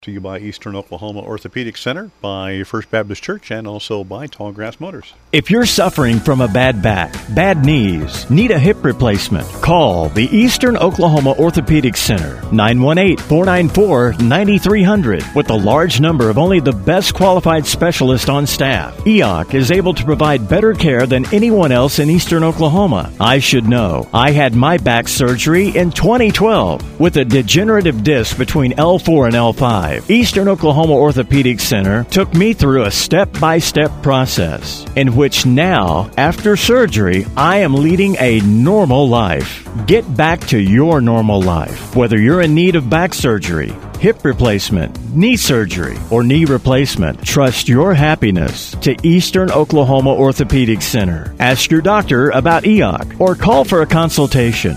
To you by Eastern Oklahoma Orthopedic Center, by First Baptist Church, and also by Tallgrass Motors. If you're suffering from a bad back, bad knees, need a hip replacement, call the Eastern Oklahoma Orthopedic Center, 918-494-9300. With a large number of only the best qualified specialists on staff, EOC is able to provide better care than anyone else in Eastern Oklahoma. I should know. I had my back surgery in 2012 with a degenerative disc between L4 and L5. Eastern Oklahoma Orthopedic Center took me through a step-by-step process in which now, after surgery, I am leading a normal life. Get back to your normal life, whether you're in need of back surgery, hip replacement, knee surgery, or knee replacement. Trust your happiness to Eastern Oklahoma Orthopedic Center. Ask your doctor about EOC or call for a consultation.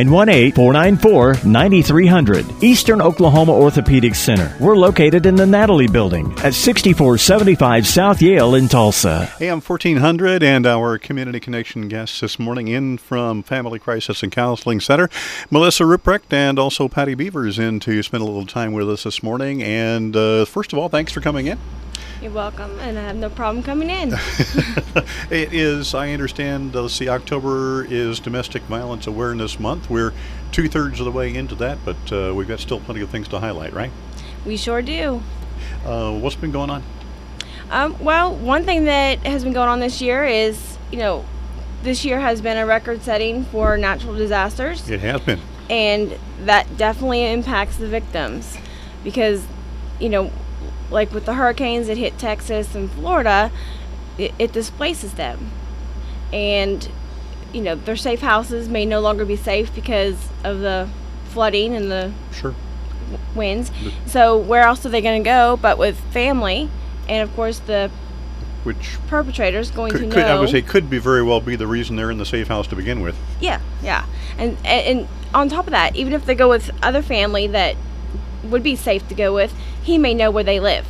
918-494-9300. Eastern Oklahoma Orthopedic Center. We're located in the Natalie Building at 6475 South Yale in Tulsa. AM 1400 and our Community Connection guests this morning in from Family Crisis and Counseling Center, Melissa Ruprecht and also Patty Beavers in to spend a little time with us this morning. And first of all, thanks for coming in. You're welcome, and I have no problem coming in. It is, I understand, October is Domestic Violence Awareness Month. We're 2/3 of the way into that, but we've got still plenty of things to highlight, right? We sure do. What's been going on? Well, one thing that has been going on this year is, this year has been a record setting for natural disasters. It has been. And that definitely impacts the victims because, like with the hurricanes that hit Texas and Florida, it displaces them. And, their safe houses may no longer be safe because of the flooding and the winds. So where else are they going to go but with family? And, of course, the perpetrators going to know. I would say could be very well be the reason they're in the safe house to begin with. Yeah. And on top of that, even if they go with other family that would be safe to go with, he may know where they live.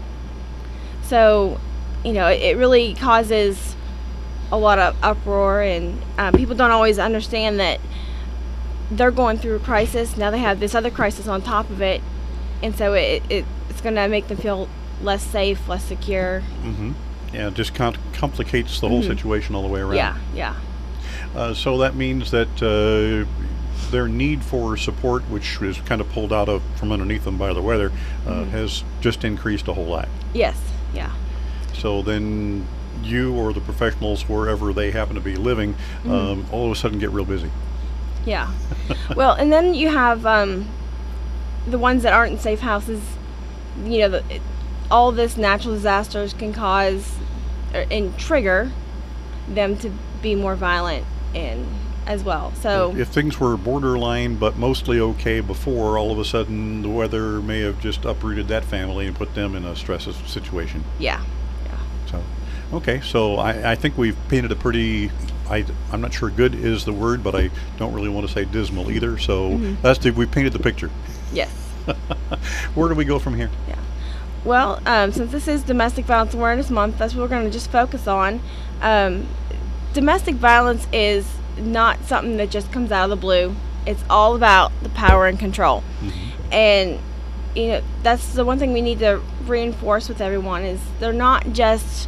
So, it really causes a lot of uproar, and people don't always understand that they're going through a crisis. Now they have this other crisis on top of it, and so it's going to make them feel less safe, less secure. Mm-hmm. Yeah, it just complicates the whole situation all the way around. Yeah. So that means that their need for support, which is kind of pulled out from underneath them by the weather, has just increased a whole lot. Yes, yeah. So then you or the professionals, wherever they happen to be living, all of a sudden get real busy. Yeah. Well, and then you have the ones that aren't in safe houses. All this natural disasters can cause and trigger them to be more violent and as well. So if things were borderline but mostly okay before, all of a sudden the weather may have just uprooted that family and put them in a stressful situation. Yeah. So okay, so I think we've painted a pretty, I'm not sure good is the word, but I don't really want to say dismal either. So we've painted the picture. Yes. Where do we go from here? Yeah. Well, since this is Domestic Violence Awareness Month, that's what we're going to just focus on. Domestic violence is not something that just comes out of the blue. It's all about the power and control. And, that's the one thing we need to reinforce with everyone is they're not just,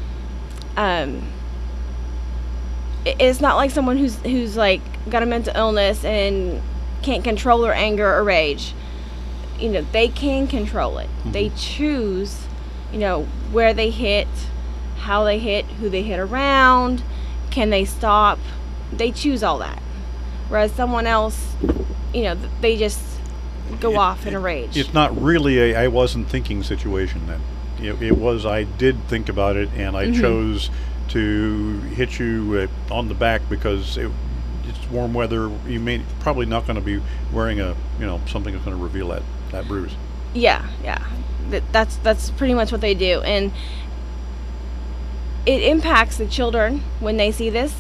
it's not like someone who's like got a mental illness and can't control their anger or rage. They can control it. They choose, where they hit, how they hit, who they hit around, can they stop. They choose all that. Whereas someone else, they just go off in a rage. It's not really a I wasn't thinking situation then. It was I did think about it and I chose to hit you on the back because it's warm weather. You may probably not going to be wearing something that's going to reveal that bruise. Yeah. That's pretty much what they do, and it impacts the children when they see this,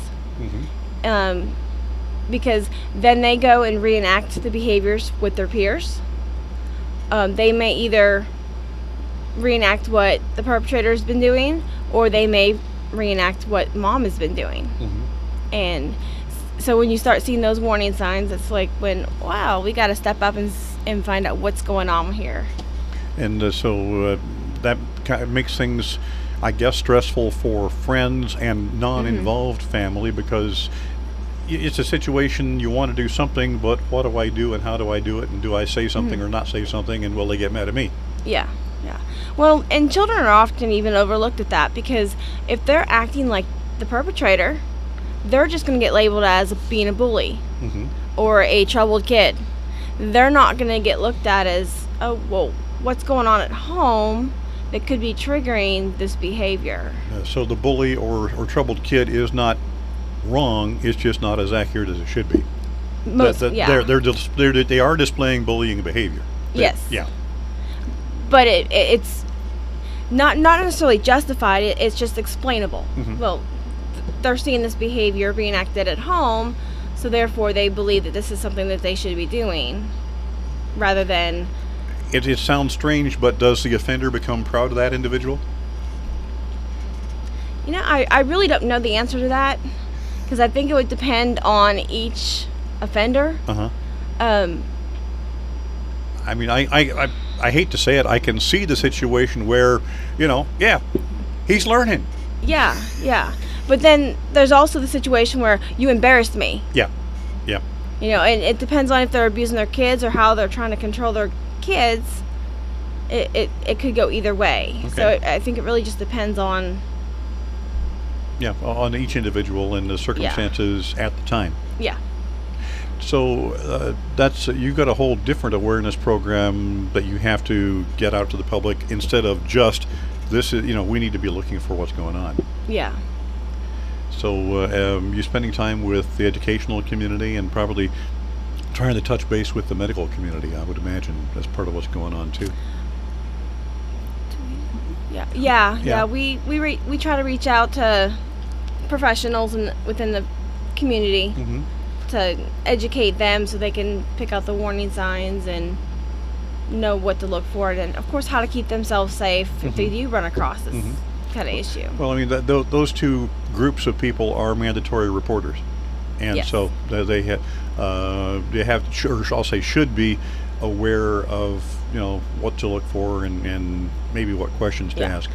because then they go and reenact the behaviors with their peers. They may either reenact what the perpetrator's been doing, or they may reenact what mom has been doing. And so when you start seeing those warning signs, it's like when, wow, we got to step up and find out what's going on here. And so that kind of makes things, I guess, stressful for friends and non-involved family, because it's a situation you want to do something, but what do I do and how do I do it, and do I say something or not say something, and will they get mad at me? Yeah, yeah. Well, and children are often even overlooked at that, because if they're acting like the perpetrator, they're just going to get labeled as being a bully or a troubled kid. They're not going to get looked at as, oh, well, what's going on at home that could be triggering this behavior. So the bully or troubled kid is not wrong, it's just not as accurate as it should be. Yeah. They are displaying bullying behavior. Yes. Yeah. But it's not necessarily justified, it's just explainable. Well, they're seeing this behavior being acted at home, so therefore they believe that this is something that they should be doing, rather than... It sounds strange, but does the offender become proud of that individual? You know, I really don't know the answer to that, because I think it would depend on each offender. I mean, I hate to say it, I can see the situation where, he's learning. Yeah. But then there's also the situation where you embarrassed me. Yeah. And it depends on if they're abusing their kids or how they're trying to control their kids. It could go either way. Okay. So I think it really just depends on... Yeah, on each individual and the circumstances at the time. Yeah. So you've got a whole different awareness program that you have to get out to the public, instead of just this is, we need to be looking for what's going on. Yeah. So you're spending time with the educational community and probably trying to touch base with the medical community, I would imagine, as part of what's going on too. Yeah. We try to reach out to professionals within the community to educate them, so they can pick out the warning signs and know what to look for, and of course how to keep themselves safe if they do run across this kind of issue. Well, I mean, those two groups of people are mandatory reporters, and so they have or I'll say should be aware of what to look for and maybe what questions to ask.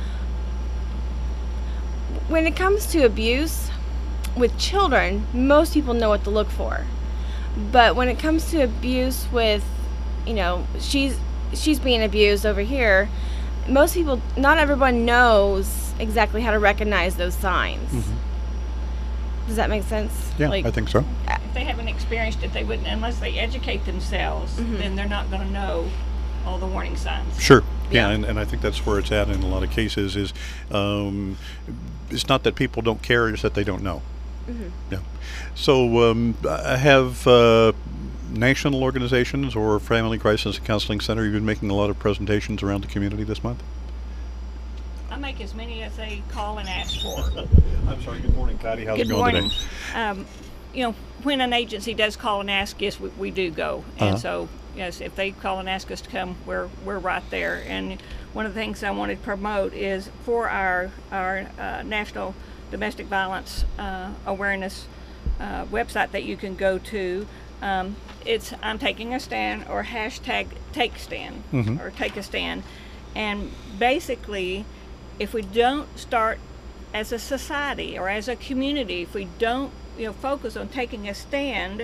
When it comes to abuse with children, most people know what to look for. But when it comes to abuse with, she's being abused over here, most people, not everyone knows exactly how to recognize those signs. Does that make sense? Yeah, I think so. If they haven't experienced it, they wouldn't, unless they educate themselves, then they're not going to know all the warning signs. Sure. Yeah, and I think that's where it's at in a lot of cases is it's not that people don't care, it's that they don't know. Yeah. So have national organizations or Family Crisis Counseling Center, you've been making a lot of presentations around the community this month? I make as many as they call and ask for. I'm sorry, good morning, Patty. How's it going today? When an agency does call and ask, yes, we do go. And so, yes, if they call and ask us to come, we're right there. And one of the things I wanted to promote is for our National Domestic Violence Awareness website that you can go to. It's I'm Taking a Stand, or hashtag Take Stand, or Take a Stand. And basically, if we don't start as a society or as a community, if we don't focus on taking a stand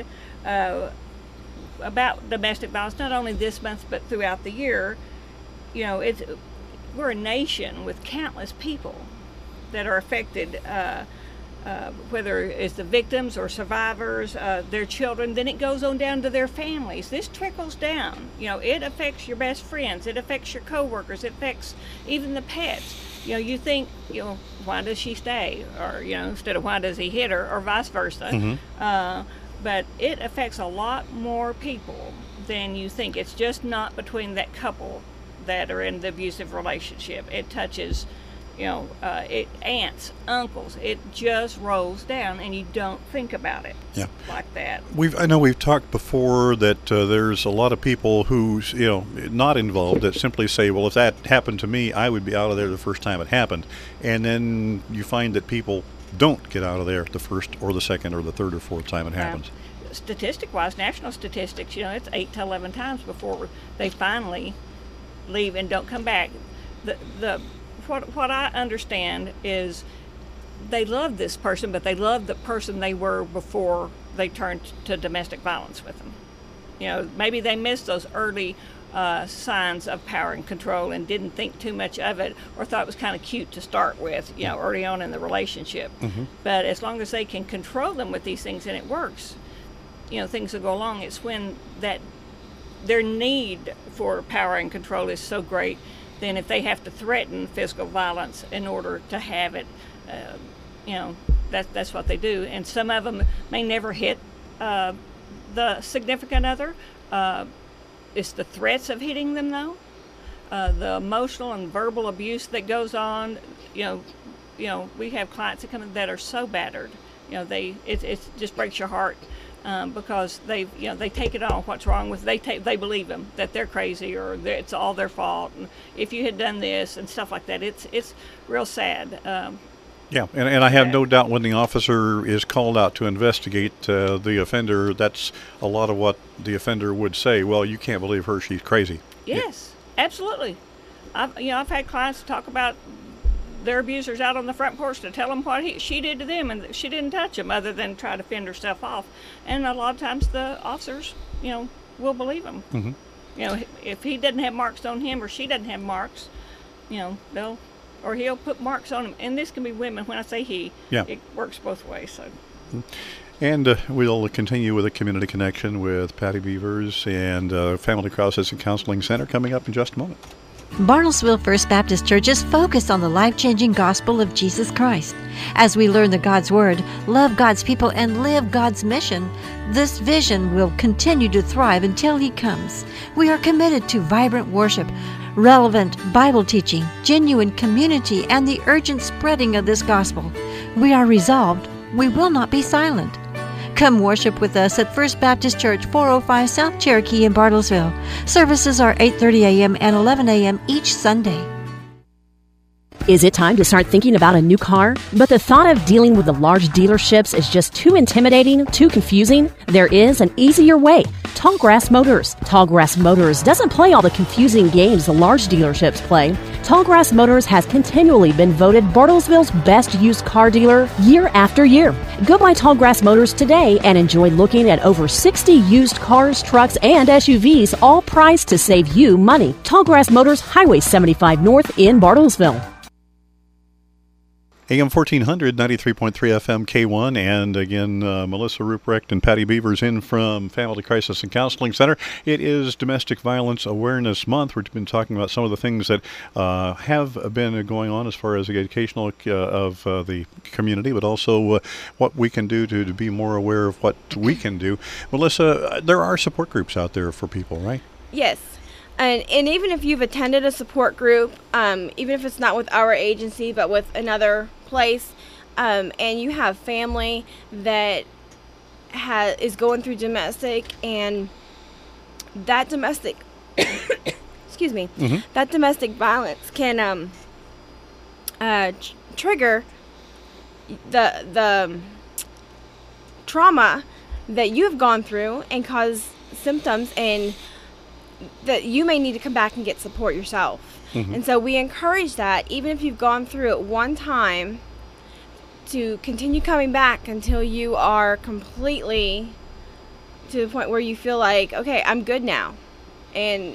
about domestic violence, not only this month but throughout the year, we're a nation with countless people that are affected, whether it's the victims or survivors, their children, then it goes on down to their families. This trickles down. It affects your best friends, it affects your coworkers, it affects even the pets. You think, why does she stay? Or, instead of why does he hit her, or vice versa. But it affects a lot more people than you think. It's just not between that couple that are in the abusive relationship. It touches, aunts, uncles. It just rolls down, and you don't think about it like that. I know we've talked before that there's a lot of people who's not involved that simply say, well, if that happened to me, I would be out of there the first time it happened. And then you find that people don't get out of there the first or the second or the third or fourth time it happens. Statistic-wise, national statistics, it's 8 to 11 times before they finally leave and don't come back. What I understand is they love this person, but they love the person they were before they turned to domestic violence with them. You know, maybe they missed those early signs of power and control and didn't think too much of it, or thought it was kind of cute to start with, you know, early on in the relationship. But as long as they can control them with these things and it works, you know, things will go along. It's when that their need for power and control is so great, then if they have to threaten physical violence in order to have it, you know, that's what they do. And some of them may never hit the significant other. It's the threats of hitting them, though. The emotional and verbal abuse that goes on. You know, we have clients that come in that are so battered. You know, it just breaks your heart. Because they take it on what's wrong with they believe them, that they're crazy or it's all their fault, and if you had done this and stuff like that, it's real sad. Yeah, and I have no doubt when the officer is called out to investigate the offender, that's a lot of what the offender would say. Well, you can't believe her; she's crazy. Yes, absolutely. I've had clients talk about their abusers out on the front porch to tell them what she did to them, and she didn't touch them other than try to fend herself off. And a lot of times the officers, you know, will believe them. You know, if he doesn't have marks on him or she doesn't have marks, you know, he'll put marks on him. And this can be women. When I say he, it works both ways. So. And we'll continue with a community connection with Patty Beavers and Family Crisis and Counseling Center coming up in just a moment. Bartlesville First Baptist Church is focused on the life-changing gospel of Jesus Christ. As we learn the God's Word, love God's people, and live God's mission, this vision will continue to thrive until He comes. We are committed to vibrant worship, relevant Bible teaching, genuine community, and the urgent spreading of this gospel. We are resolved. We will not be silent. Come worship with us at First Baptist Church, 405 South Cherokee in Bartlesville. Services are 8:30 a.m. and 11 a.m. each Sunday. Is it time to start thinking about a new car? But the thought of dealing with the large dealerships is just too intimidating, too confusing? There is an easier way. Tallgrass Motors. Tallgrass Motors doesn't play all the confusing games the large dealerships play. Tallgrass Motors has continually been voted Bartlesville's best used car dealer year after year. Go by Tallgrass Motors today and enjoy looking at over 60 used cars, trucks, and SUVs, all priced to save you money. Tallgrass Motors, Highway 75 North in Bartlesville. AM 1400, 93.3 FM K1, and again, Melissa Ruprecht and Patty Beavers in from Family Crisis and Counseling Center. It is Domestic Violence Awareness Month. We've been talking about some of the things that have been going on as far as the educational of the community, but also what we can do to be more aware of what we can do. Melissa, there are support groups out there for people, right? Yes. And even if you've attended a support group, even if it's not with our agency but with another place, and you have family that is going through domestic, and that domestic excuse me, that domestic violence can trigger the trauma that you've gone through and cause symptoms, and that you may need to come back and get support yourself. And so we encourage that, even if you've gone through it one time, to continue coming back until you are completely to the point where you feel like, okay, I'm good now, and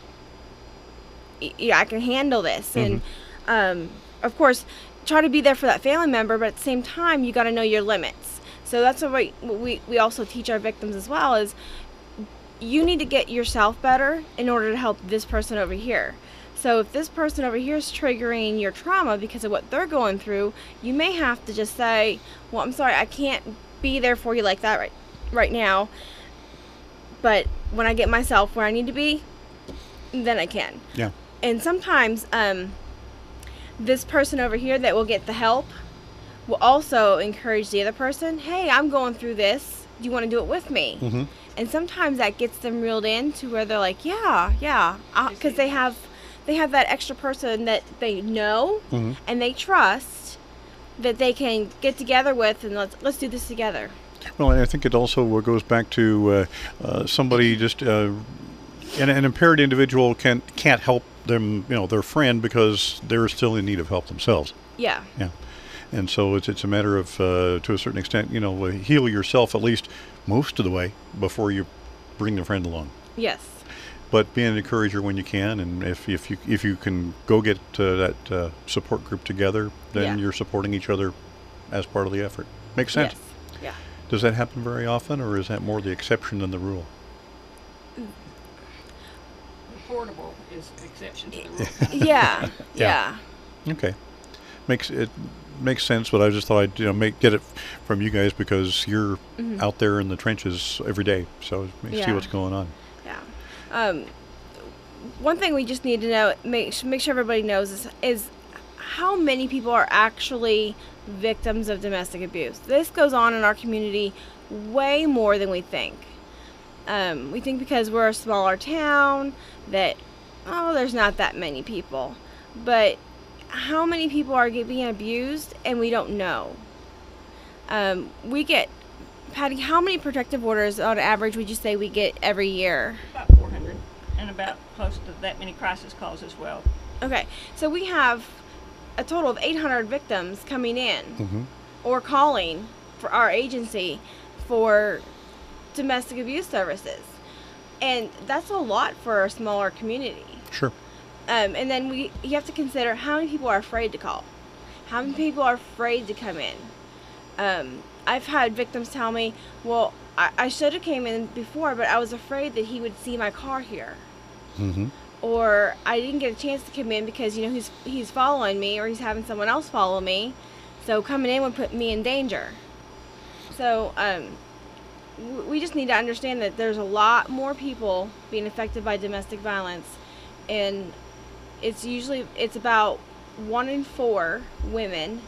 I can handle this. And of course, try to be there for that family member, but at the same time, you got to know your limits. So that's what we also teach our victims as well, is you need to get yourself better in order to help this person over here. So if this person over here is triggering your trauma because of what they're going through, you may have to just say, well, I'm sorry, I can't be there for you like that right now, but when I get myself where I need to be, then I can. Yeah. And sometimes this person over here that will get the help will also encourage the other person, hey, I'm going through this, do you want to do it with me? And sometimes that gets them reeled in to where they're like, yeah, because they have that extra person that they know and they trust that they can get together with, and let's do this together. Well, I think it also goes back to somebody just an impaired individual can't help them, their friend, because they're still in need of help themselves. Yeah. Yeah. And so it's a matter of, to a certain extent, heal yourself at least most of the way before you bring the friend along. Yes. But be an encourager when you can, and if you can go get that support group together, then Yeah. you're supporting each other as part of the effort. Makes sense. Yes. Yeah. Does that happen very often, or is that more the exception than the rule? Portable is the exception to the rule. Yeah. Yeah. Yeah. Okay, makes sense. But I just thought I'd get it from you guys because you're out there in the trenches every day, so see Yeah. what's going on. Yeah. One thing we just need to know, make sure everybody knows, is how many people are actually victims of domestic abuse. This goes on in our community way more than we think. We think because we're a smaller town that, there's not that many people. But how many people are being abused and we don't know? We get, Patty, how many protective orders on average would you say we get every year? About 400, and about close to that many crisis calls as well. Okay, so we have a total of 800 victims coming in Mm-hmm. or calling for our agency for domestic abuse services. And that's a lot for a smaller community. Sure. And then you have to consider how many people are afraid to call. How many people are afraid to come in? I've had victims tell me, well, I should have came in before, but I was afraid that he would see my car here. Mm-hmm. Or I didn't get a chance to come in because, he's following me or he's having someone else follow me. So coming in would put me in danger. So we just need to understand that there's a lot more people being affected by domestic violence. And it's about 1 in 4 women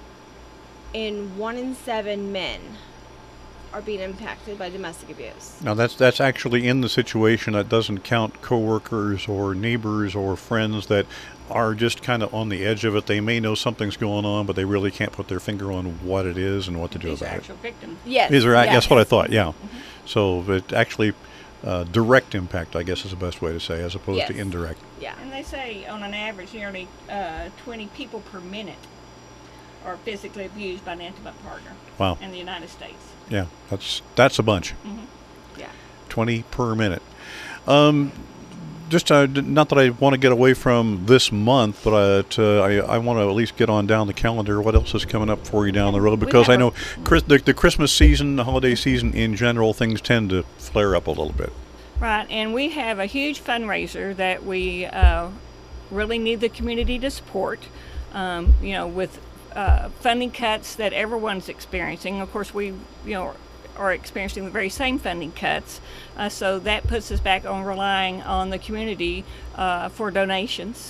and 1 in 7 men are being impacted by domestic abuse. Now that's actually in the situation. That doesn't count coworkers or neighbors or friends that are just kind of on the edge of it. They may know something's going on, but they really can't put their finger on what it is and what to do These are about it. actual victims. Yes. These are yes. That's what I thought. Yeah. So it actually direct impact, I guess, is the best way to say, as opposed to Yes. indirect. Yeah. And they say on an average nearly 20 people per minute are physically abused by an intimate partner Wow. in the United States. Yeah. That's a bunch. Yeah. 20 per minute. Just not that I want to get away from this month, but I want to at least get on down the calendar. What else is coming up for you down the road? Because I know the Christmas season, the holiday season in general, things tend to flare up a little bit. Right, and we have a huge fundraiser that we really need the community to support. With funding cuts that everyone's experiencing. Of course, we are experiencing the very same funding cuts, so that puts us back on relying on the community for donations.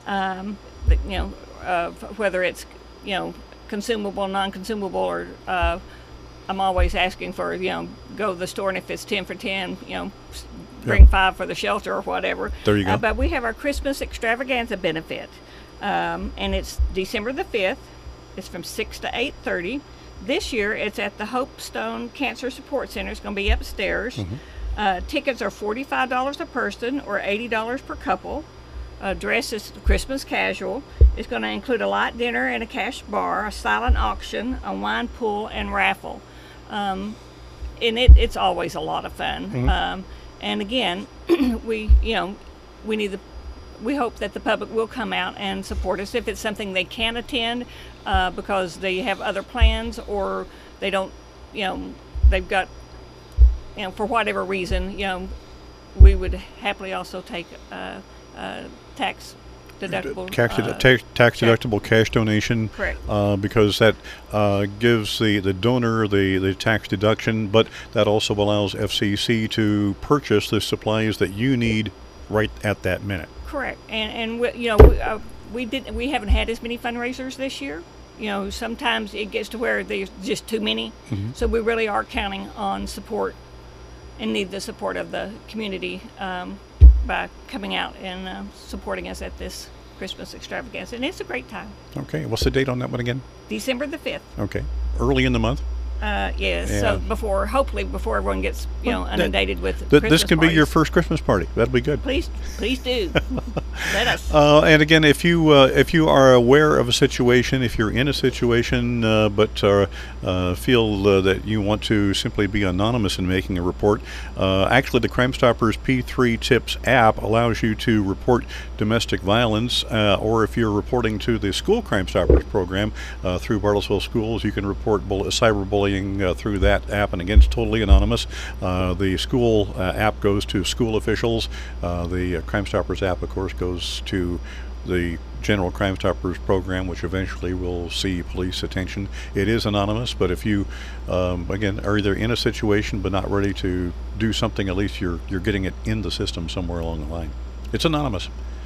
Whether it's consumable, non-consumable, or I'm always asking for go to the store, and if it's 10 for 10, bring 5 for the shelter or whatever. There you go. But we have our Christmas extravaganza benefit, and it's December the 5th. It's from 6 to 8:30. This year, it's at the Hope Stone Cancer Support Center. It's going to be upstairs. Tickets are $45 a person or $80 per couple. Dress is Christmas casual. It's going to include a light dinner and a cash bar, a silent auction, a wine pool, and raffle. And it's always a lot of fun. And again, we hope that the public will come out and support us if it's something they can't attend because they have other plans, or they don't, they've got, for whatever reason, we would happily also take tax deductible. Tax deductible cash donation. Correct. Because that gives the donor the tax deduction, but that also allows FCC to purchase the supplies that you need right at that minute. Correct, and we haven't had as many fundraisers this year. Sometimes it gets to where there's just too many, so we really are counting on support and need the support of the community by coming out and supporting us at this Christmas extravaganza, and it's a great time. Okay, what's the date on that one again? December the 5th. Okay, early in the month. Yes. Yeah. So hopefully before everyone gets inundated with This Christmas can be your parties. first Christmas party. That'd be good. Please do. Let us. And again, if you are aware of a situation, if you're in a situation, but feel that you want to simply be anonymous in making a report, actually the Crime Stoppers P3 Tips app allows you to report domestic violence, or if you're reporting to the School Crime Stoppers program through Bartlesville Schools, you can report cyberbullying through that app, and again, it's totally anonymous. The school app goes to school officials. The Crime Stoppers app, of course, goes to the General Crime Stoppers program, which eventually will see police attention. It is anonymous, but if you, again, are either in a situation but not ready to do something, at least you're getting it in the system somewhere along the line. It's anonymous.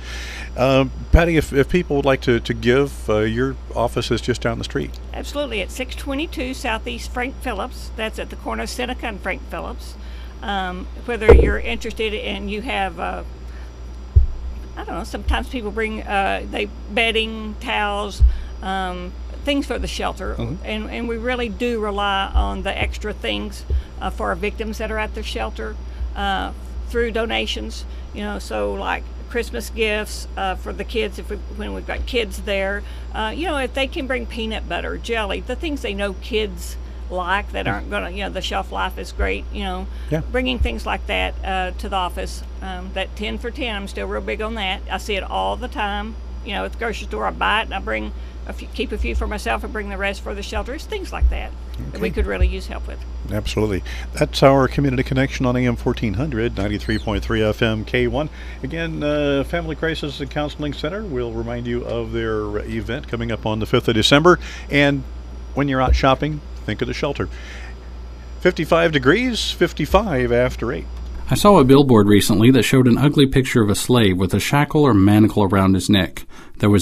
Patty, if people would like to give, your office is just down the street. Absolutely, at 622 Southeast Frank Phillips. That's at the corner of Seneca and Frank Phillips. Whether you're interested and you have, I don't know, sometimes people bring bedding, towels, things for the shelter, and we really do rely on the extra things for our victims that are at the shelter through donations. So like Christmas gifts for the kids when we've got kids there. If they can bring peanut butter, jelly, the things they know kids like that aren't gonna, the shelf life is great. Bringing things like that to the office. That 10 for 10, I'm still real big on that. I see it all the time. At the grocery store, I buy it and I keep a few for myself and bring the rest for the shelter. It's things like that that we could really use help with. Absolutely. That's our community connection on AM 1400, 93.3 FM K1. Again, Family Crisis and Counseling Center will remind you of their event coming up on the 5th of December. And when you're out shopping, think of the shelter. 55 degrees, 55 after 8. I saw a billboard recently that showed an ugly picture of a slave with a shackle or manacle around his neck. There was